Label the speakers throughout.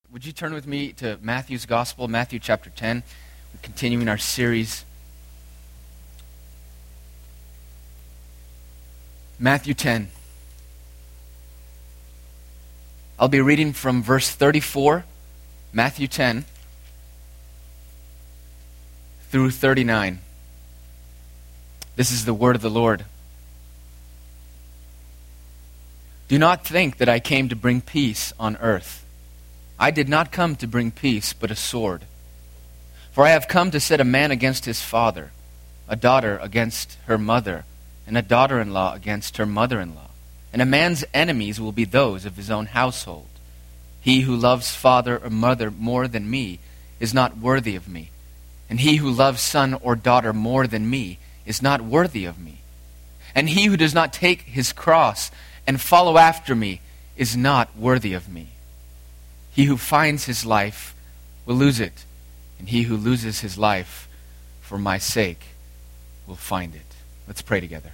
Speaker 1: Would you turn with me to Matthew's Gospel, Matthew chapter 10? We're continuing our series. Matthew 10. I'll be reading from verse 34, Matthew 10, through 39. This is the word of the Lord. Do not think that I came to bring peace on earth. I did not come to bring peace, but a sword. For I have come to set a man against his father, a daughter against her mother, and a daughter-in-law against her mother-in-law. And a man's enemies will be those of his own household. He who loves father or mother more than me is not worthy of me. And he who loves son or daughter more than me is not worthy of me. And he who does not take his cross and follow after me is not worthy of me. He who finds his life will lose it, and he who loses his life for my sake will find it. Let's pray together.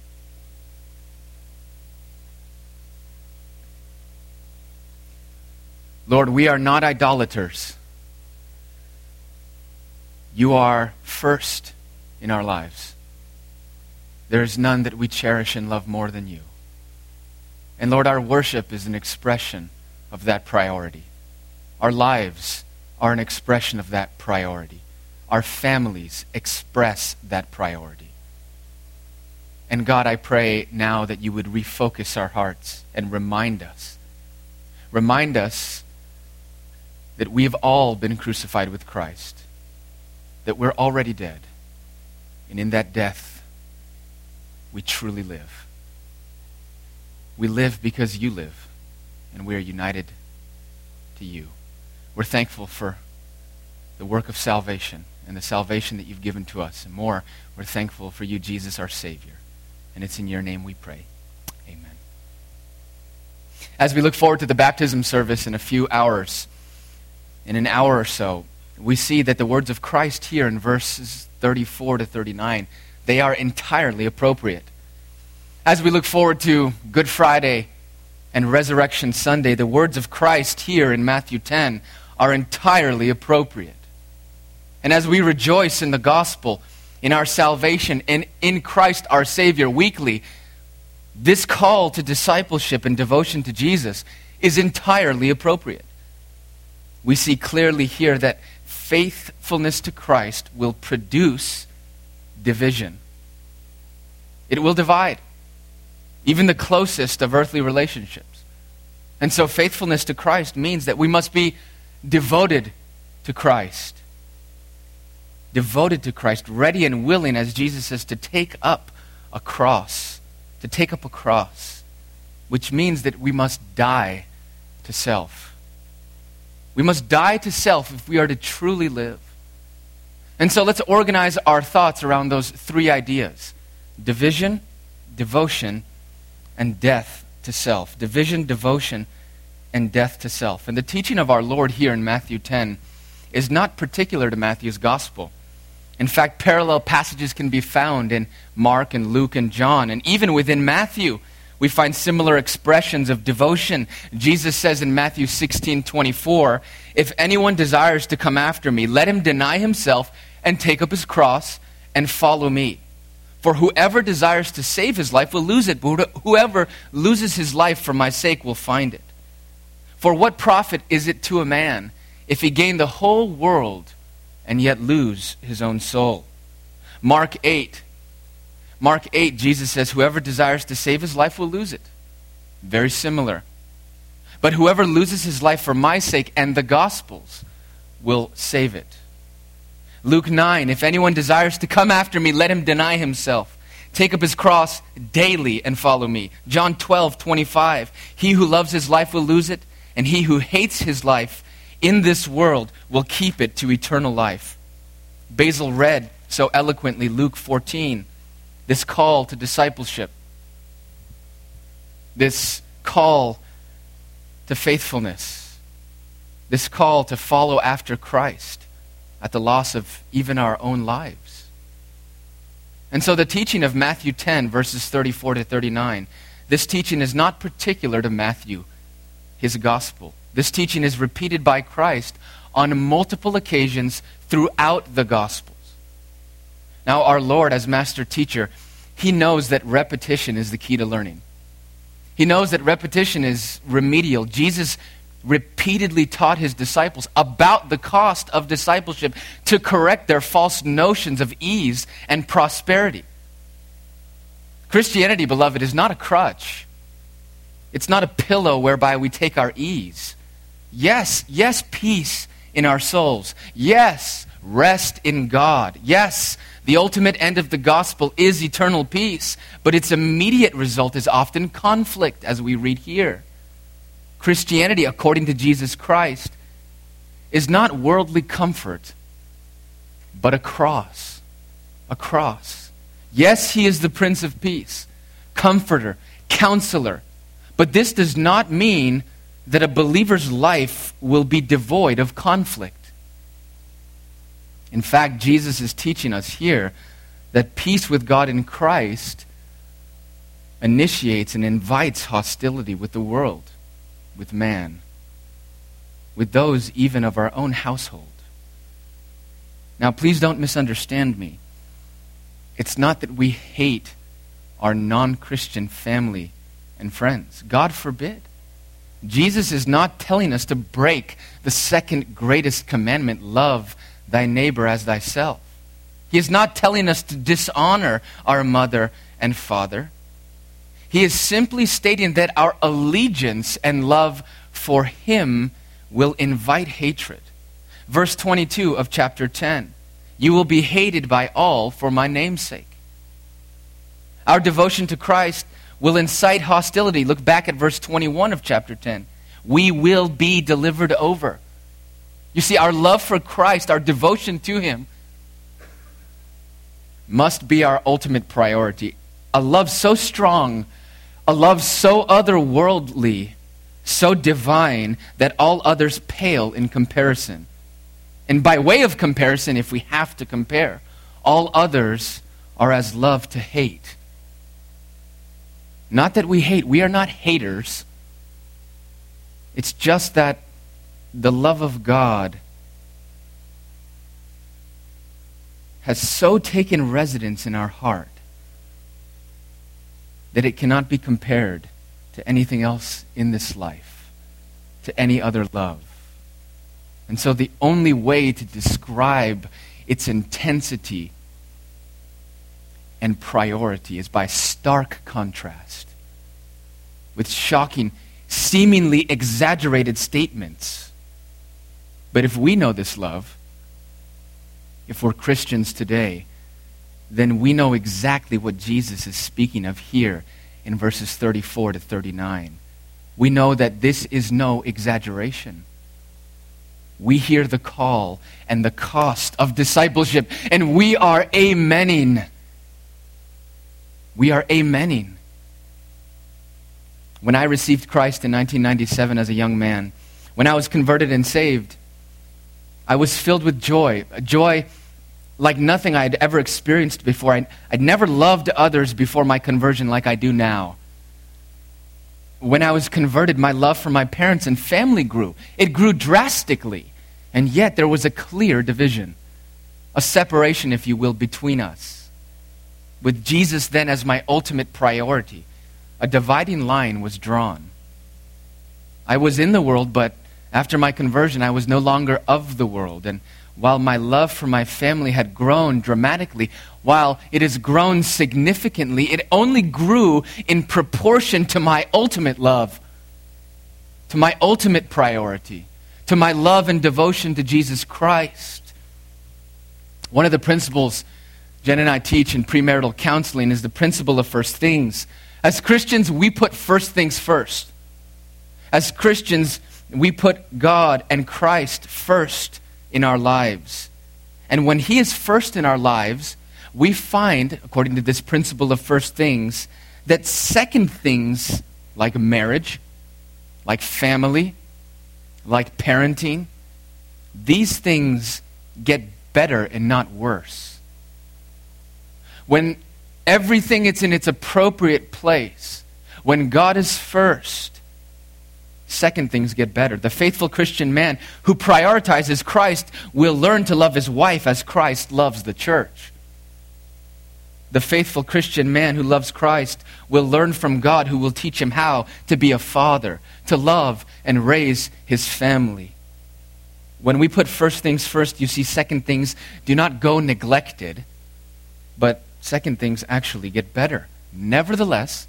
Speaker 1: Lord, we are not idolaters. You are first in our lives. There is none that we cherish and love more than you. And Lord, our worship is an expression of that priority. Our lives are an expression of that priority. Our families express that priority. And God, I pray now that you would refocus our hearts and remind us that we have all been crucified with Christ, that we're already dead, and in that death, we truly live. We live because you live, and we are united to you. We're thankful for the work of salvation and the salvation that you've given to us. And more, we're thankful for you, Jesus, our Savior. And it's in your name we pray. Amen. As we look forward to the baptism service in a few hours, in an hour or so, we see that the words of Christ here in verses 34 to 39, they are entirely appropriate. As we look forward to Good Friday and Resurrection Sunday, the words of Christ here in Matthew 10 are entirely appropriate. And as we rejoice in the gospel, in our salvation, and in Christ our Savior weekly, this call to discipleship and devotion to Jesus is entirely appropriate. We see clearly here that faithfulness to Christ will produce division. It will divide even the closest of earthly relationships. And so faithfulness to Christ means that we must be devoted to Christ. Devoted to Christ, ready and willing, as Jesus says, to take up a cross. To take up a cross, which means that we must die to self. We must die to self if we are to truly live. And so let's organize our thoughts around those three ideas: division, devotion, and death to self. Division, devotion, and death to self. And the teaching of our Lord here in Matthew 10 is not particular to Matthew's gospel. In fact, parallel passages can be found in Mark and Luke and John. And even within Matthew, we find similar expressions of devotion. Jesus says in Matthew 16:24, "If anyone desires to come after me, let him deny himself and take up his cross and follow me. For whoever desires to save his life will lose it, but whoever loses his life for my sake will find it. For what profit is it to a man if he gain the whole world and yet lose his own soul?" Mark 8, Jesus says, "Whoever desires to save his life will lose it." Very similar. "But whoever loses his life for my sake and the gospel's will save it." Luke 9, "If anyone desires to come after me, let him deny himself, take up his cross daily and follow me." John 12:25, "He who loves his life will lose it, and he who hates his life in this world will keep it to eternal life." Basil read so eloquently Luke 14, this call to discipleship, this call to faithfulness, this call to follow after Christ at the loss of even our own lives. And so the teaching of Matthew 10, verses 34 to 39, this teaching is not particular to Matthew, his gospel. This teaching is repeated by Christ on multiple occasions throughout the Gospels. Now, our Lord, as master teacher, he knows that repetition is the key to learning. He knows that repetition is remedial. Jesus repeatedly taught his disciples about the cost of discipleship to correct their false notions of ease and prosperity. Christianity, beloved, is not a crutch. It's not a pillow whereby we take our ease. Yes, peace in our souls. Yes, rest in God. Yes, the ultimate end of the gospel is eternal peace, but its immediate result is often conflict, as we read here. Christianity, according to Jesus Christ, is not worldly comfort, but a cross. A cross. Yes, he is the Prince of Peace, comforter, counselor, but this does not mean that a believer's life will be devoid of conflict. In fact, Jesus is teaching us here that peace with God in Christ initiates and invites hostility with the world, with man, with those even of our own household. Now, please don't misunderstand me. It's not that we hate our non-Christian family and friends. God forbid. Jesus is not telling us to break the second greatest commandment, love thy neighbor as thyself. He is not telling us to dishonor our mother and father. He is simply stating that our allegiance and love for him will invite hatred. Verse 22 of chapter 10. You will be hated by all for my name's sake. Our devotion to Christ will incite hostility. Look back at verse 21 of chapter 10. We will be delivered over. You see, our love for Christ, our devotion to him, must be our ultimate priority. A love so strong, a love so otherworldly, so divine, that all others pale in comparison. And by way of comparison, if we have to compare, all others are as love to hate. Not that we hate. We are not haters. It's just that the love of God has so taken residence in our heart that it cannot be compared to anything else in this life, to any other love. And so the only way to describe its intensity and priority is by stark contrast with shocking, seemingly exaggerated statements. But if we know this love, if we're Christians today, then we know exactly what Jesus is speaking of here in verses 34 to 39. We know that this is no exaggeration. We hear the call and the cost of discipleship, and we are amening. We are amening. When I received Christ in 1997 as a young man, when I was converted and saved, I was filled with joy, a joy like nothing I had ever experienced before. I'd never loved others before my conversion like I do now. When I was converted, my love for my parents and family grew. It grew drastically, and yet there was a clear division, a separation, if you will, between us. With Jesus then as my ultimate priority, a dividing line was drawn. I was in the world, but after my conversion, I was no longer of the world. And while my love for my family had grown dramatically, while it has grown significantly, it only grew in proportion to my ultimate love, to my ultimate priority, to my love and devotion to Jesus Christ. One of the principles Jen and I teach in premarital counseling is the principle of first things. As Christians, we put first things first. As Christians, we put God and Christ first in our lives. And when he is first in our lives, we find, according to this principle of first things, that second things like marriage, like family, like parenting, these things get better and not worse. When everything is in its appropriate place, when God is first, second things get better. The faithful Christian man who prioritizes Christ will learn to love his wife as Christ loves the church. The faithful Christian man who loves Christ will learn from God, who will teach him how to be a father, to love and raise his family. When we put first things first, you see second things do not go neglected, but second things actually get better. Nevertheless,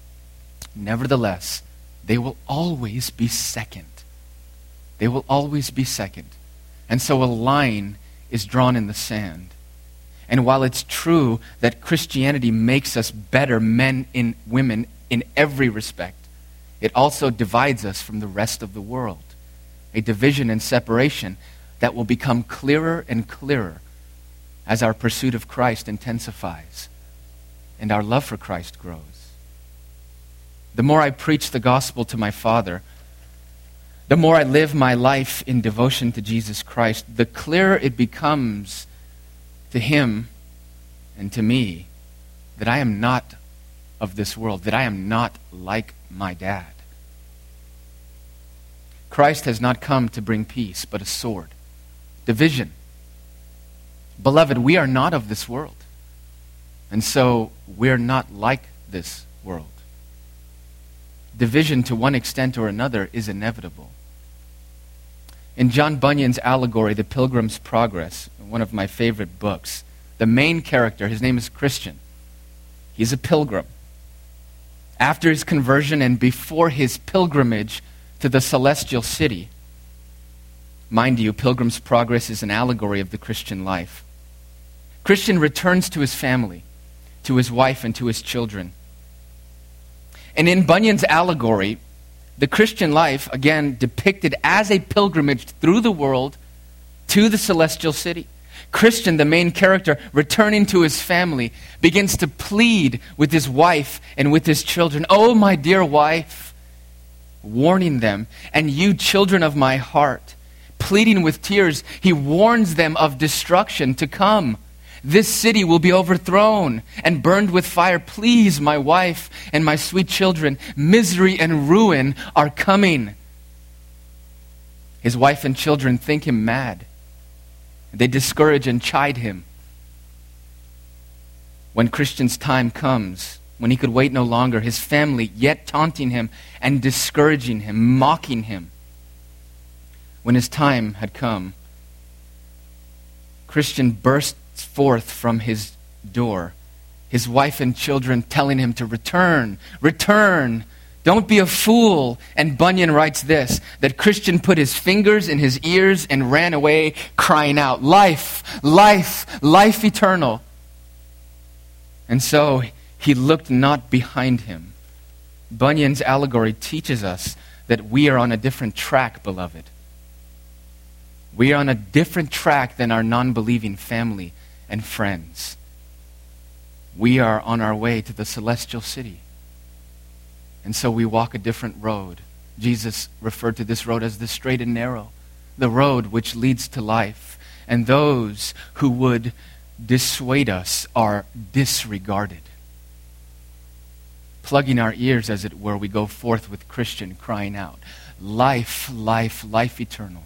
Speaker 1: they will always be second. They will always be second. And so a line is drawn in the sand. And while it's true that Christianity makes us better men and women in every respect, it also divides us from the rest of the world. A division and separation that will become clearer and clearer as our pursuit of Christ intensifies and our love for Christ grows. The more I preach the gospel to my Father, the more I live my life in devotion to Jesus Christ, the clearer it becomes to him and to me that I am not of this world, that I am not like my dad. Christ has not come to bring peace, but a sword, division. Beloved, we are not of this world, and so we're not like this world. Division to one extent or another is inevitable. In John Bunyan's allegory, The Pilgrim's Progress, one of my favorite books, the main character, his name is Christian. He's a pilgrim. After his conversion and before his pilgrimage to the celestial city, mind you, Pilgrim's Progress is an allegory of the Christian life. Christian returns to his family, to his wife and to his children. And in Bunyan's allegory, the Christian life, again, depicted as a pilgrimage through the world to the celestial city. Christian, the main character, returning to his family, begins to plead with his wife and with his children. "Oh, my dear wife," warning them, "and you children of my heart," pleading with tears, he warns them of destruction to come. "This city will be overthrown and burned with fire. Please, my wife and my sweet children, misery and ruin are coming." His wife and children think him mad. They discourage and chide him. When Christian's time comes, when he could wait no longer, his family yet taunting him and discouraging him, mocking him. When his time had come, Christian bursts forth from his door, his wife and children telling him to return, return, don't be a fool. And Bunyan writes this, that Christian put his fingers in his ears and ran away, crying out, "Life, life, life eternal." And so he looked not behind him. Bunyan's allegory teaches us that we are on a different track, beloved. We are on a different track than our non-believing family and friends. We are on our way to the celestial city. And so we walk a different road. Jesus referred to this road as the straight and narrow, the road which leads to life. And those who would dissuade us are disregarded. Plugging our ears, as it were, we go forth with Christian crying out, "Life, life, life eternal."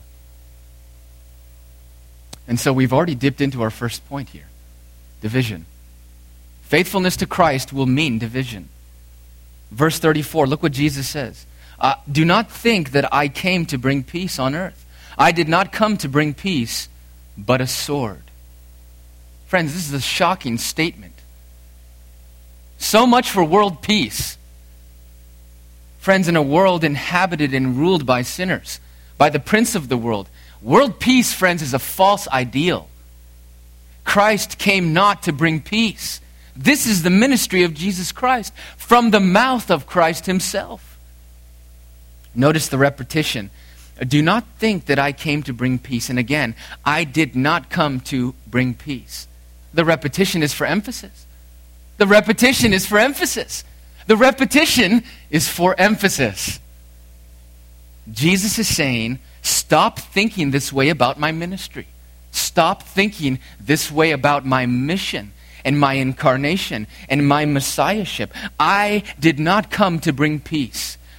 Speaker 1: And so we've already dipped into our first point here, division. Faithfulness to Christ will mean division. Verse 34, look what Jesus says. "Do not think that I came to bring peace on earth. I did not come to bring peace, but a sword." Friends, this is a shocking statement. So much for world peace. Friends, in a world inhabited and ruled by sinners, by the prince of the world, world peace, friends, is a false ideal. Christ came not to bring peace. This is the ministry of Jesus Christ from the mouth of Christ himself. Notice the repetition. "Do not think that I came to bring peace." And again, I did not come to bring peace. The repetition is for emphasis. The repetition is for emphasis. The repetition is for emphasis. Jesus is saying, stop thinking this way about my ministry. Stop thinking this way about my mission and my incarnation and my messiahship. I did not come to bring peace.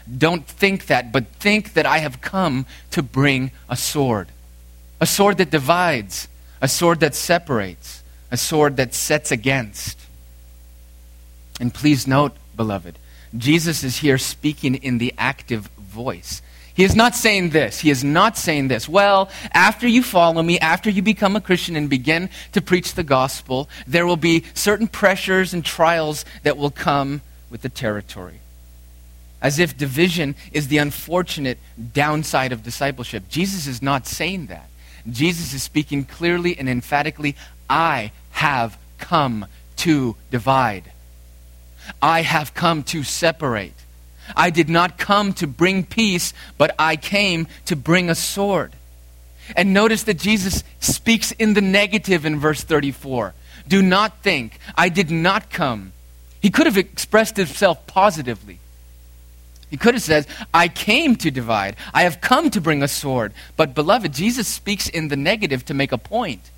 Speaker 1: Don't think that, but think that I have come to bring a sword that divides, a sword that separates, a sword that sets against. And please note, beloved, Jesus is here speaking in the active voice. He is not saying this. He is not saying this. Well, after you follow me, after you become a Christian and begin to preach the gospel, there will be certain pressures and trials that will come with the territory. As if division is the unfortunate downside of discipleship. Jesus is not saying that. Jesus is speaking clearly and emphatically, I have come to divide. I have come to separate. I did not come to bring peace, but I came to bring a sword. And notice that Jesus speaks in the negative in verse 34. Do not think, I did not come. He could have expressed himself positively. He could have said, I came to divide. I have come to bring a sword. But beloved, Jesus speaks in the negative to make a point.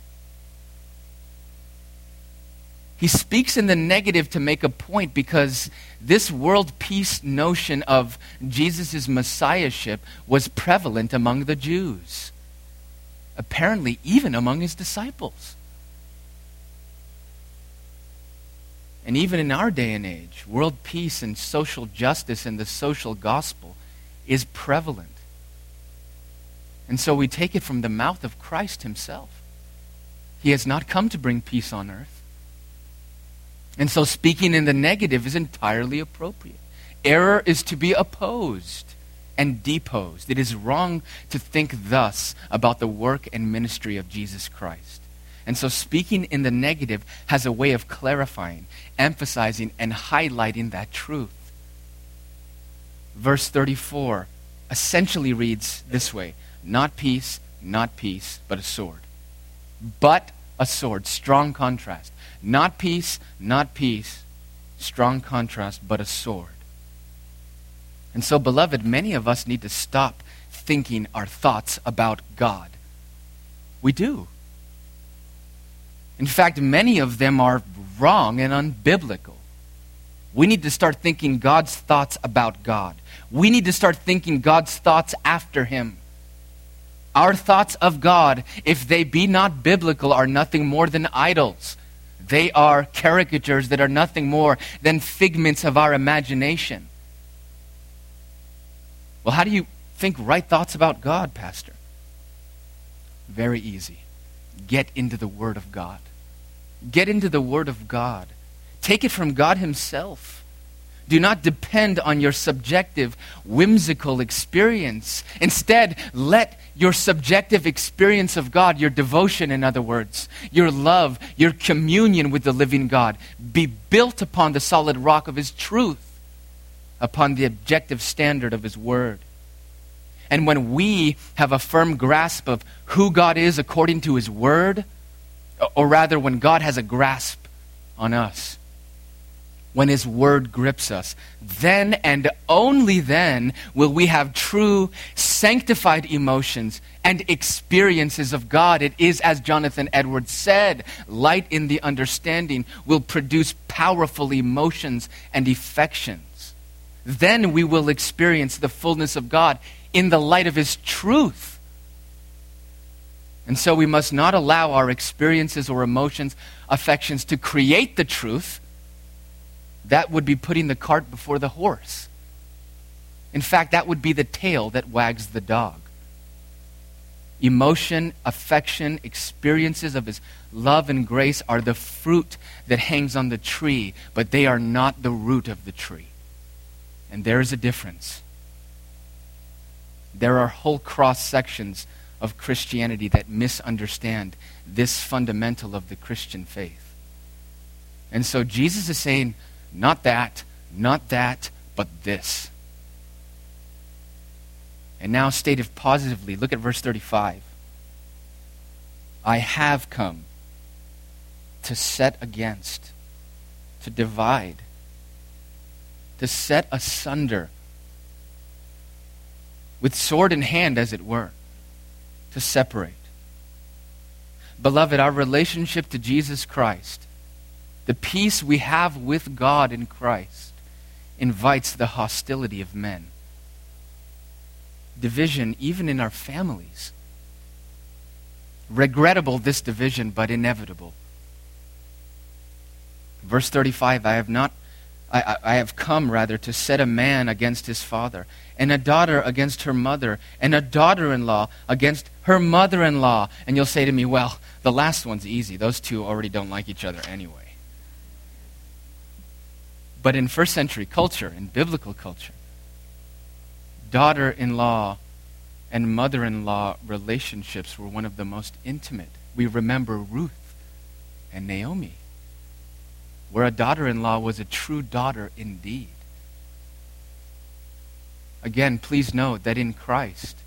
Speaker 1: He speaks in the negative to make a point because this world peace notion of Jesus' messiahship was prevalent among the Jews. Apparently, even among his disciples. And even in our day and age, world peace and social justice and the social gospel is prevalent. And so we take it from the mouth of Christ himself. He has not come to bring peace on earth. And so speaking in the negative is entirely appropriate. Error is to be opposed and deposed. It is wrong to think thus about the work and ministry of Jesus Christ. And so speaking in the negative has a way of clarifying, emphasizing, and highlighting that truth. Verse 34 essentially reads this way, not peace, but a sword. But a sword, strong contrast. Not peace, strong contrast, but a sword. And so, beloved, many of us need to stop thinking our thoughts about God. We do. In fact, many of them are wrong and unbiblical. We need to start thinking God's thoughts about God. We need to start thinking God's thoughts after him. Our thoughts of God, if they be not biblical, are nothing more than idols. They are caricatures that are nothing more than figments of our imagination. Well, how do you think right thoughts about God, Pastor? Very easy. Get into the Word of God. Get into the Word of God. Take it from God himself. Do not depend on your subjective, whimsical experience. Instead, let your subjective experience of God, your devotion, in other words, your love, your communion with the living God, be built upon the solid rock of his truth, upon the objective standard of his word. And when we have a firm grasp of who God is according to his word, or rather when God has a grasp on us, when his word grips us, then and only then will we have true sanctified emotions and experiences of God. It is, as Jonathan Edwards said, light in the understanding will produce powerful emotions and affections. Then we will experience the fullness of God in the light of his truth. And so we must not allow our experiences or emotions, affections to create the truth. That would be putting the cart before the horse. In fact, that would be the tail that wags the dog. Emotion, affection, experiences of his love and grace are the fruit that hangs on the tree, but they are not the root of the tree. And there is a difference. There are whole cross sections of Christianity that misunderstand this fundamental of the Christian faith. And so Jesus is saying, not that, but this. And now stated positively, look at verse 35. I have come to set against, to divide, to set asunder, with sword in hand, as it were, to separate. Beloved, our relationship to Jesus Christ, the peace we have with God in Christ, invites the hostility of men. Division, even in our families. Regrettable, this division, but inevitable. Verse 35, I have come to set a man against his father, and a daughter against her mother, and a daughter-in-law against her mother-in-law. And you'll say to me, well, the last one's easy. Those two already don't like each other anyway. But in first century culture, in biblical culture, daughter-in-law and mother-in-law relationships were one of the most intimate. We remember Ruth and Naomi, where a daughter-in-law was a true daughter indeed. Again, please note that in Christ,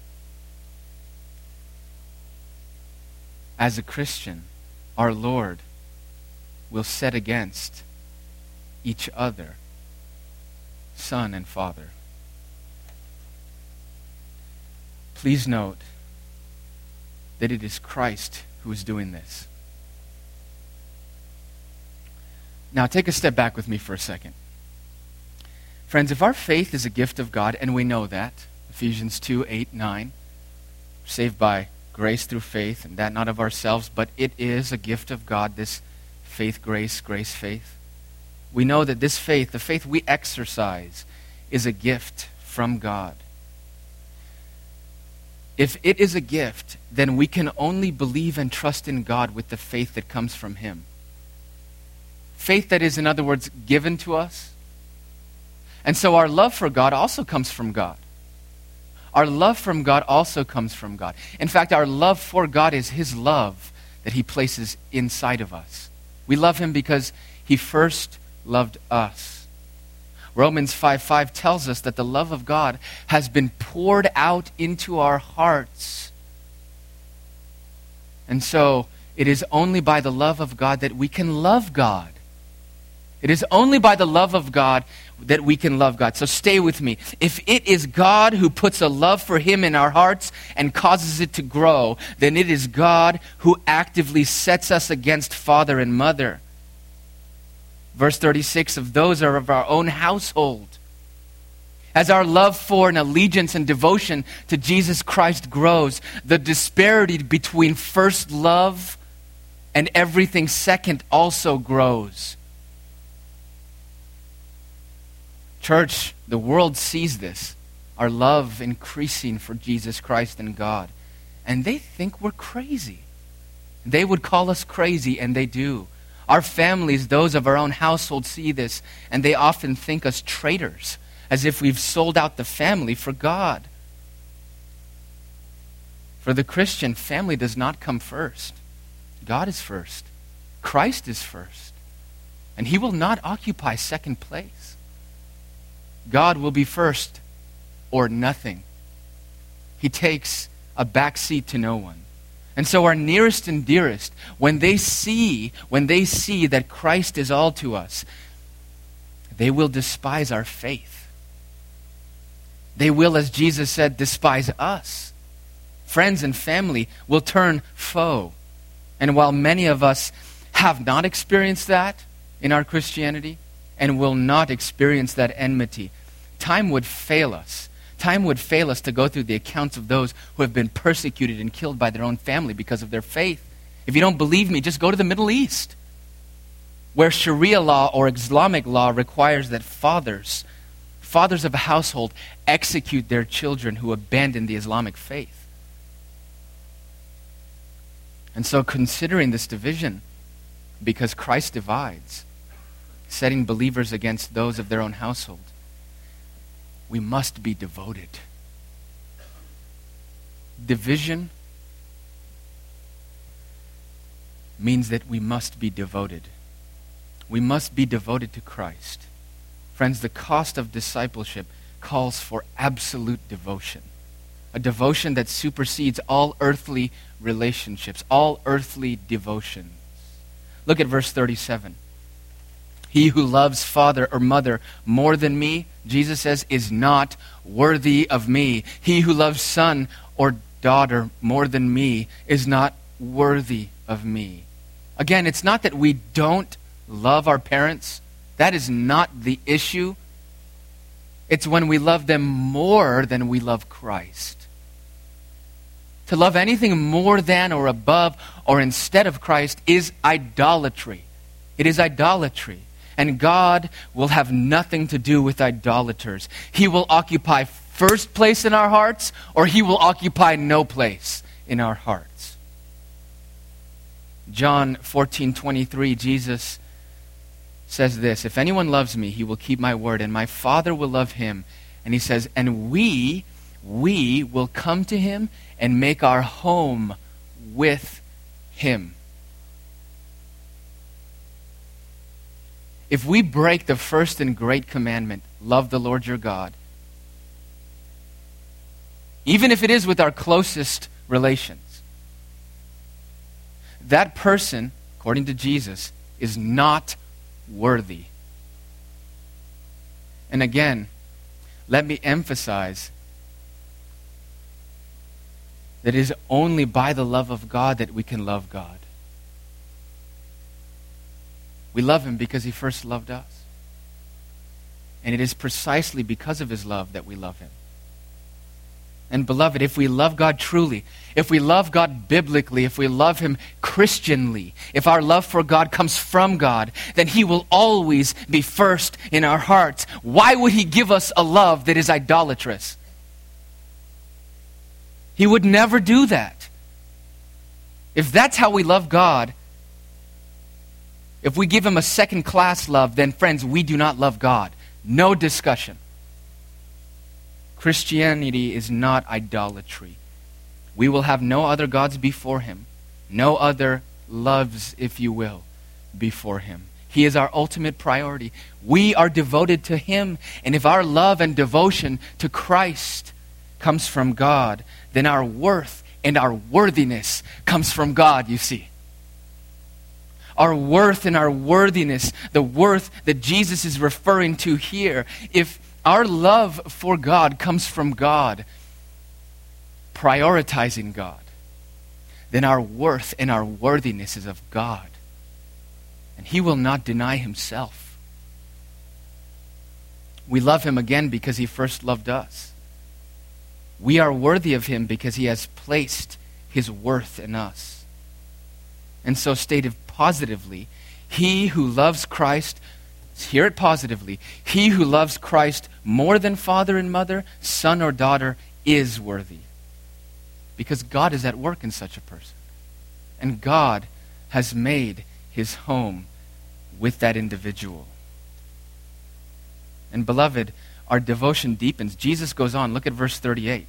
Speaker 1: as a Christian, our Lord will set against each other, son and father. Please note that it is Christ who is doing this. Now take a step back with me for a second. Friends, if our faith is a gift of God, and we know that, Ephesians 2, 8, 9, saved by grace through faith, and that not of ourselves, but it is a gift of God, this faith, grace, faith. We know that this faith, the faith we exercise, is a gift from God. If it is a gift, then we can only believe and trust in God with the faith that comes from Him. Faith that is, in other words, given to us. And so our love for God also comes from God. Our love from God also comes from God. In fact, our love for God is His love that He places inside of us. We love Him because He first loved us. Romans 5:5 tells us that the love of God has been poured out into our hearts. And so it is only by the love of God that we can love God. It is only by the love of God that we can love God. So stay with me. If it is God who puts a love for Him in our hearts and causes it to grow, then it is God who actively sets us against father and mother. Verse 36, of those are of our own household. As our love for and allegiance and devotion to Jesus Christ grows, the disparity between first love and everything second also grows. Church, the world sees this, our love increasing for Jesus Christ and God, and they think we're crazy. They would call us crazy, and they do. Our families, those of our own household, see this, and they often think us traitors, as if we've sold out the family for God. For the Christian, family does not come first. God is first. Christ is first. And He will not occupy second place. God will be first or nothing. He takes a back seat to no one. And so our nearest and dearest, when they see that Christ is all to us, they will despise our faith. They will, as Jesus said, despise us. Friends and family will turn foe. And while many of us have not experienced that in our Christianity and will not experience that enmity, time would fail us. Time would fail us to go through the accounts of those who have been persecuted and killed by their own family because of their faith. If you don't believe me, just go to the Middle East, where Sharia law or Islamic law requires that fathers of a household execute their children who abandon the Islamic faith. And so considering this division, because Christ divides, setting believers against those of their own household, we must be devoted. Division means that we must be devoted. We must be devoted to Christ. Friends, the cost of discipleship calls for absolute devotion. A devotion that supersedes all earthly relationships, all earthly devotions. Look at verse 37. He who loves father or mother more than me, Jesus says, is not worthy of me. He who loves son or daughter more than me is not worthy of me. Again, it's not that we don't love our parents. That is not the issue. It's when we love them more than we love Christ. To love anything more than or above or instead of Christ is idolatry. It is idolatry. And God will have nothing to do with idolaters. He will occupy first place in our hearts, or he will occupy no place in our hearts. John 14:23, Jesus says this, "If anyone loves me, he will keep my word, and my Father will love him." And he says, "And we will come to him and make our home with him." If we break the first and great commandment, love the Lord your God, even if it is with our closest relations, that person, according to Jesus, is not worthy. And again, let me emphasize that it is only by the love of God that we can love God. We love him because he first loved us. And it is precisely because of his love that we love him. And beloved, if we love God truly, if we love God biblically, if we love him Christianly, if our love for God comes from God, then he will always be first in our hearts. Why would he give us a love that is idolatrous? He would never do that. If that's how we love God, if we give him a second-class love, then friends, we do not love God. No discussion. Christianity is not idolatry. We will have no other gods before him, no other loves, if you will, before him. He is our ultimate priority. We are devoted to him, and if our love and devotion to Christ comes from God, then our worth and our worthiness comes from God, you see. Our worth and our worthiness, the worth that Jesus is referring to here, if our love for God comes from God, prioritizing God, then our worth and our worthiness is of God. And he will not deny himself. We love him again because he first loved us. We are worthy of him because he has placed his worth in us. And so stated positively, he who loves Christ, hear it positively, he who loves Christ more than father and mother, son or daughter, is worthy. Because God is at work in such a person. And God has made his home with that individual. And beloved, our devotion deepens. Jesus goes on, look at verse 38.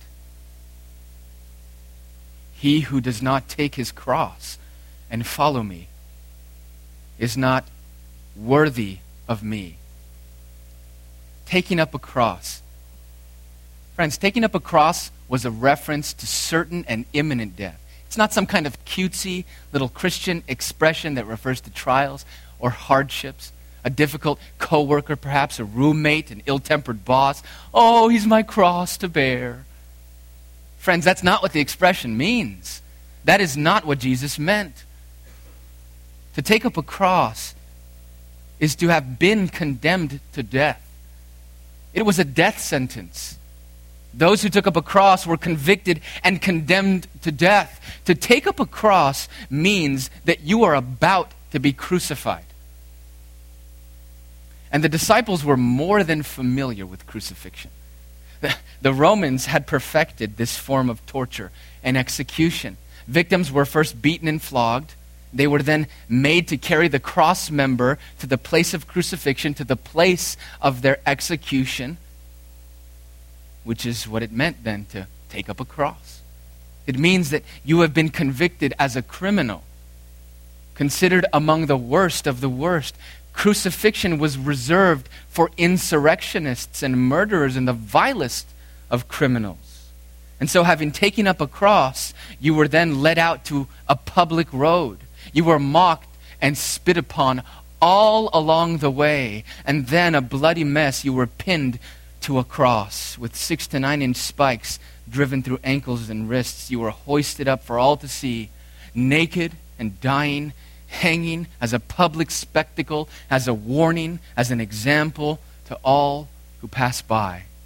Speaker 1: He who does not take his cross and follow me is not worthy of me. Taking up a cross. Friends, taking up a cross was a reference to certain and imminent death. It's not some kind of cutesy little Christian expression that refers to trials or hardships, a difficult coworker perhaps, a roommate, an ill-tempered boss. Oh, he's my cross to bear. Friends, that's not what the expression means. That is not what Jesus meant. To take up a cross is to have been condemned to death. It was a death sentence. Those who took up a cross were convicted and condemned to death. To take up a cross means that you are about to be crucified. And the disciples were more than familiar with crucifixion. The Romans had perfected this form of torture and execution. Victims were first beaten and flogged. They were then made to carry the cross member to the place of crucifixion, to the place of their execution, which is what it meant then to take up a cross. It means that you have been convicted as a criminal, considered among the worst of the worst. Crucifixion was reserved for insurrectionists and murderers and the vilest of criminals. And so having taken up a cross, you were then led out to a public road. You were mocked and spit upon all along the way. And then a bloody mess, you were pinned to a cross with 6 to 9 inch spikes driven through ankles and wrists. You were hoisted up for all to see, naked and dying, hanging as a public spectacle, as a warning, as an example to all who pass by.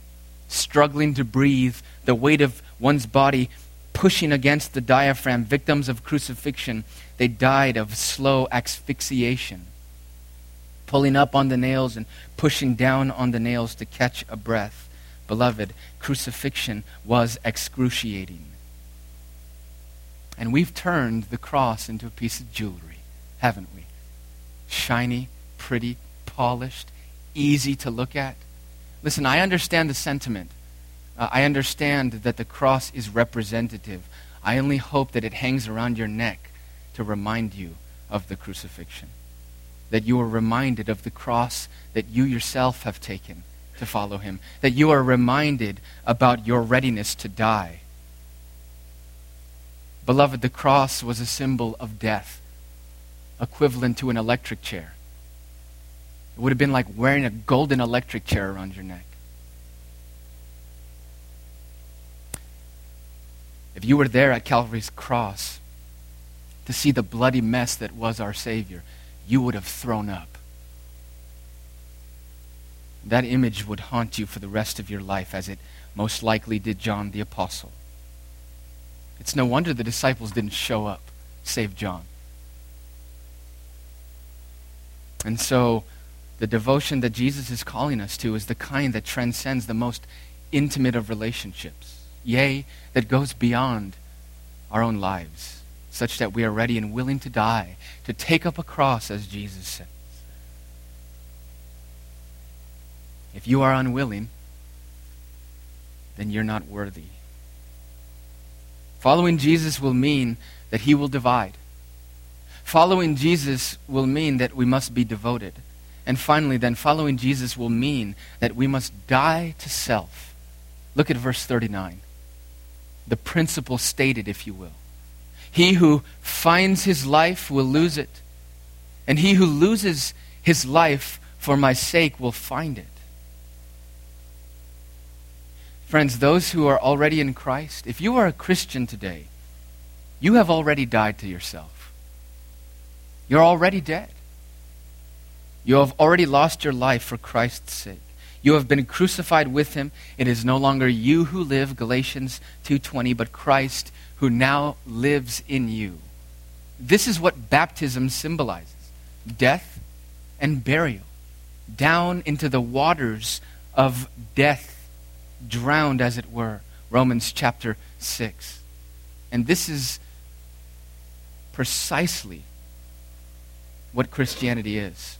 Speaker 1: struggling to breathe, the weight of one's body pushing against the diaphragm, victims of crucifixion, they died of slow asphyxiation, pulling up on the nails and pushing down on the nails to catch a breath. Beloved, crucifixion was excruciating. And we've turned the cross into a piece of jewelry, haven't we? Shiny, pretty, polished, easy to look at. Listen, I understand the sentiment. I understand that the cross is representative. I only hope that it hangs around your neck to remind you of the crucifixion. That you are reminded of the cross that you yourself have taken to follow him. That you are reminded about your readiness to die. Beloved, the cross was a symbol of death, equivalent to an electric chair. It would have been like wearing a golden electric chair around your neck. If you were there at Calvary's cross to see the bloody mess that was our Savior, you would have thrown up. That image would haunt you for the rest of your life, as it most likely did John the Apostle. It's no wonder the disciples didn't show up, save John. And so, the devotion that Jesus is calling us to is the kind that transcends the most intimate of relationships. Yea, that goes beyond our own lives, such that we are ready and willing to die, to take up a cross, as Jesus says. If you are unwilling, then you're not worthy. Following Jesus will mean that he will divide. Following Jesus will mean that we must be devoted. And finally, then, following Jesus will mean that we must die to self. Look at verse 39. The principle stated, if you will. He who finds his life will lose it, and he who loses his life for my sake will find it. Friends, those who are already in Christ, if you are a Christian today, you have already died to yourself. You're already dead. You have already lost your life for Christ's sake. You have been crucified with him. It is no longer you who live, Galatians 2:20, but Christ who now lives in you. This is what baptism symbolizes. Death and burial. Down into the waters of death. Drowned, as it were. Romans chapter 6. And this is precisely what Christianity is.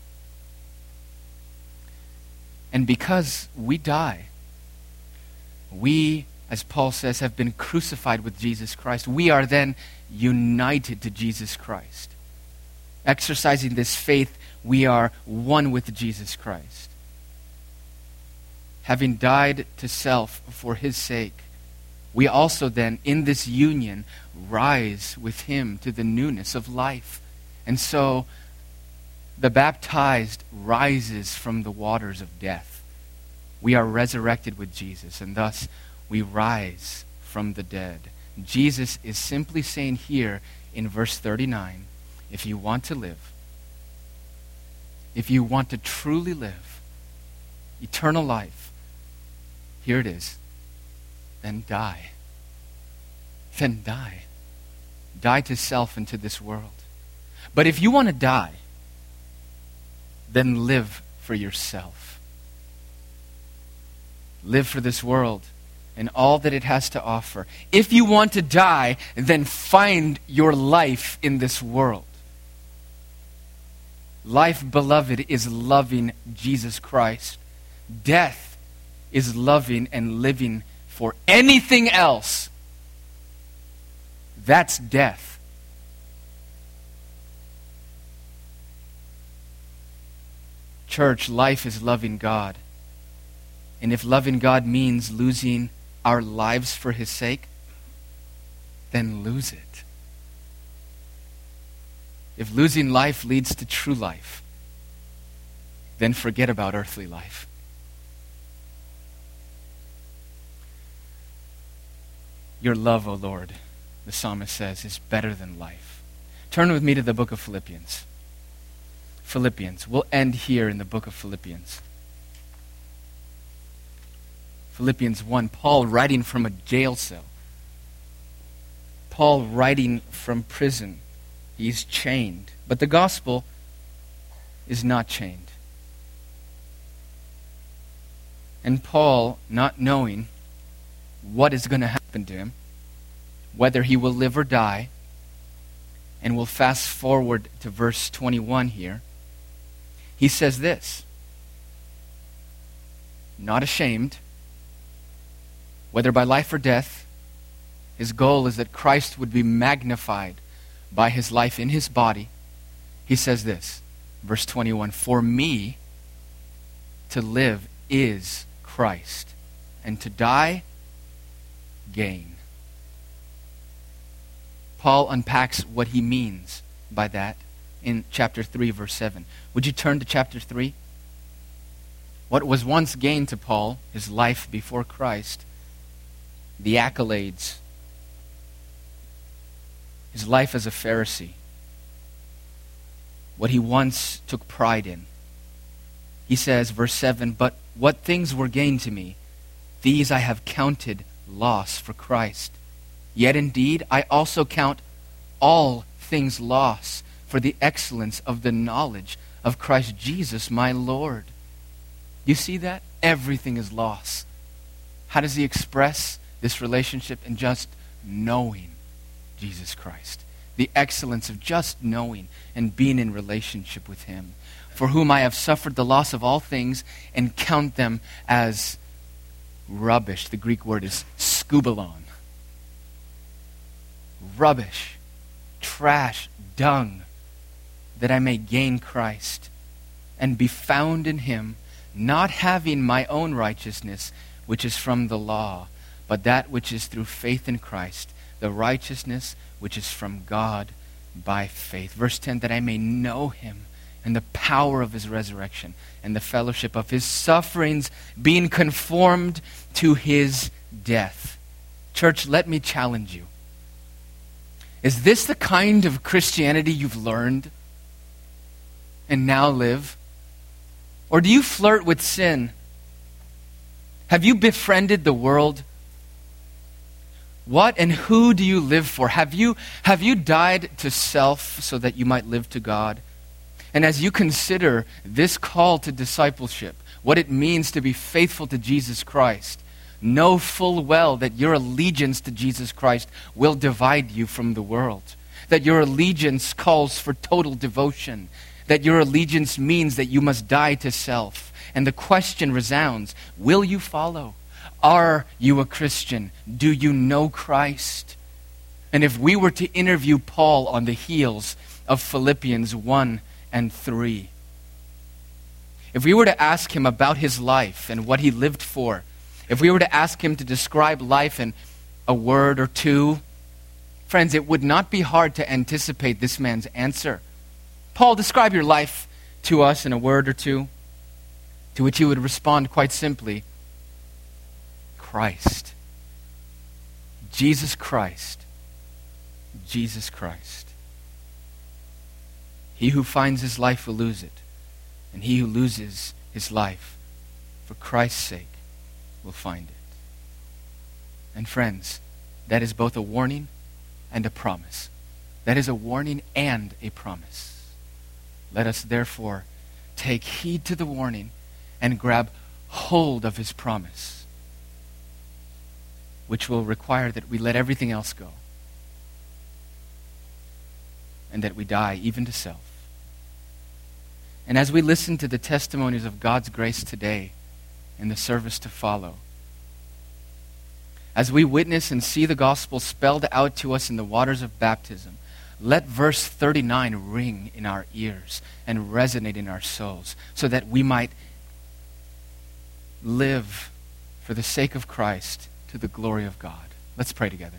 Speaker 1: And because we die, we, as Paul says, have been crucified with Jesus Christ. We are then united to Jesus Christ. Exercising this faith, we are one with Jesus Christ. Having died to self for his sake, we also then, in this union, rise with him to the newness of life. And so, the baptized rises from the waters of death. We are resurrected with Jesus, and thus we rise from the dead. Jesus is simply saying here in verse 39, if you want to live, if you want to truly live eternal life, here it is, then die. Then die. Die to self and to this world. But if you want to die, then live for yourself. Live for this world and all that it has to offer. If you want to die, then find your life in this world. Life, beloved, is loving Jesus Christ. Death is loving and living for anything else. That's death. Church, life is loving God. And if loving God means losing our lives for his sake, then lose it. If losing life leads to true life, then forget about earthly life. Your love, O Lord, the psalmist says, is better than life. Turn with me to the book of Philippians. Philippians. We'll end here in the book of Philippians. Philippians 1, Paul writing from a jail cell. Paul writing from prison. He's chained. But the gospel is not chained. And Paul, not knowing what is going to happen to him, whether he will live or die, and we'll fast forward to verse 21 here, he says this, not ashamed, whether by life or death, his goal is that Christ would be magnified by his life in his body. He says this, verse 21, for me to live is Christ, and to die, gain. Paul unpacks what he means by that in chapter 3, verse 7. Would you turn to chapter 3? What was once gain to Paul, his life before Christ, the accolades, his life as a Pharisee, what he once took pride in. He says, verse 7, but what things were gain to me, these I have counted loss for Christ. Yet indeed I also count all things loss for the excellence of the knowledge of Christ Jesus my Lord. You see that? Everything is loss. How does he express this relationship? In just knowing Jesus Christ. The excellence of just knowing and being in relationship with him. For whom I have suffered the loss of all things and count them as rubbish. The Greek word is skubalon. Rubbish, trash, dung, that I may gain Christ and be found in him, not having my own righteousness, which is from the law, but that which is through faith in Christ, the righteousness which is from God by faith. Verse 10, that I may know him and the power of his resurrection and the fellowship of his sufferings, being conformed to his death. Church, let me challenge you. Is this the kind of Christianity you've learned and now live? Or do you flirt with sin? Have you befriended the world? What and who do you live for? Have you died to self so that you might live to God? And as you consider this call to discipleship, what it means to be faithful to Jesus Christ, know full well that your allegiance to Jesus Christ will divide you from the world. That your allegiance calls for total devotion. That your allegiance means that you must die to self. And the question resounds, will you follow? Are you a Christian? Do you know Christ? And if we were to interview Paul on the heels of Philippians 1 and 3, if we were to ask him about his life and what he lived for, if we were to ask him to describe life in a word or two, friends, it would not be hard to anticipate this man's answer. Paul, describe your life to us in a word or two. To which he would respond quite simply, Christ. Jesus Christ. Jesus Christ. He who finds his life will lose it, and he who loses his life for Christ's sake will find it. And friends, that is both a warning and a promise. That is a warning and a promise. Let us therefore take heed to the warning and grab hold of his promise, which will require that we let everything else go and that we die even to self. And as we listen to the testimonies of God's grace today in the service to follow, as we witness and see the gospel spelled out to us in the waters of baptism, let verse 39 ring in our ears and resonate in our souls so that we might live for the sake of Christ to the glory of God. Let's pray together.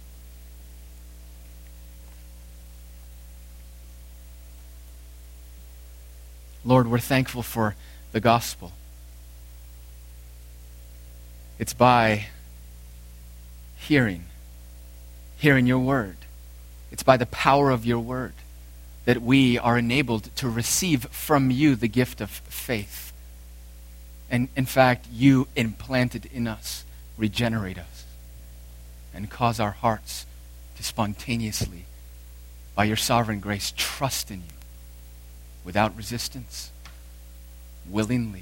Speaker 1: Lord, we're thankful for the gospel. It's by hearing your word. It's by the power of your word that we are enabled to receive from you the gift of faith. And in fact, you implanted in us, regenerate us, and cause our hearts to spontaneously, by your sovereign grace, trust in you without resistance, willingly,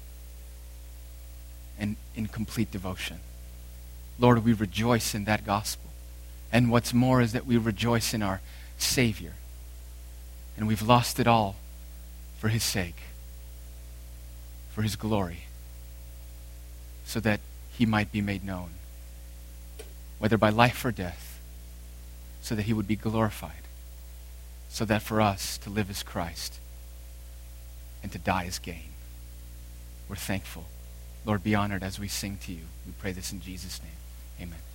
Speaker 1: and in complete devotion. Lord, we rejoice in that gospel. And what's more is that we rejoice in our Savior. And we've lost it all for his sake, for his glory, so that he might be made known, whether by life or death, so that he would be glorified, so that for us to live as Christ and to die as gain. We're thankful. Lord, be honored as we sing to you. We pray this in Jesus' name. Amen.